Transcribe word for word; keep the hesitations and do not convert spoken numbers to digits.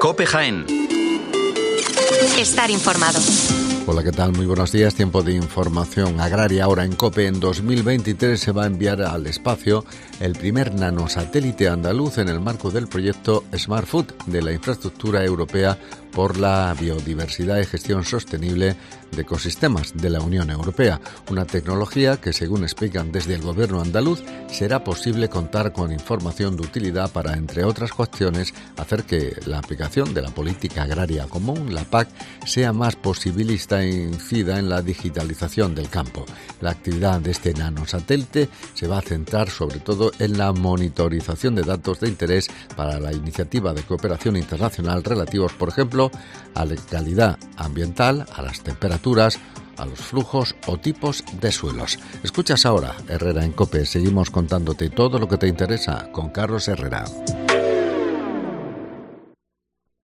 COPE Jaén. Estar informado. Hola, ¿qué tal? Muy buenos días. Tiempo de información agraria. Ahora en COPE, en dos mil veintitrés se va a enviar al espacio el primer nanosatélite andaluz en el marco del proyecto Smart Food de la infraestructura europea por la biodiversidad y gestión sostenible de ecosistemas de la Unión Europea. Una tecnología que, según explican desde el gobierno andaluz, será posible contar con información de utilidad para, entre otras cuestiones, hacer que la aplicación de la política agraria común, la P A C, sea más posibilista e incida en la digitalización del campo. La actividad de este nanosatélite se va a centrar sobre todo en la monitorización de datos de interés para la iniciativa de cooperación internacional relativos, por ejemplo, a la calidad ambiental, a las temperaturas, a los flujos o tipos de suelos. Escuchas ahora Herrera en COPE. Seguimos contándote todo lo que te interesa con Carlos Herrera.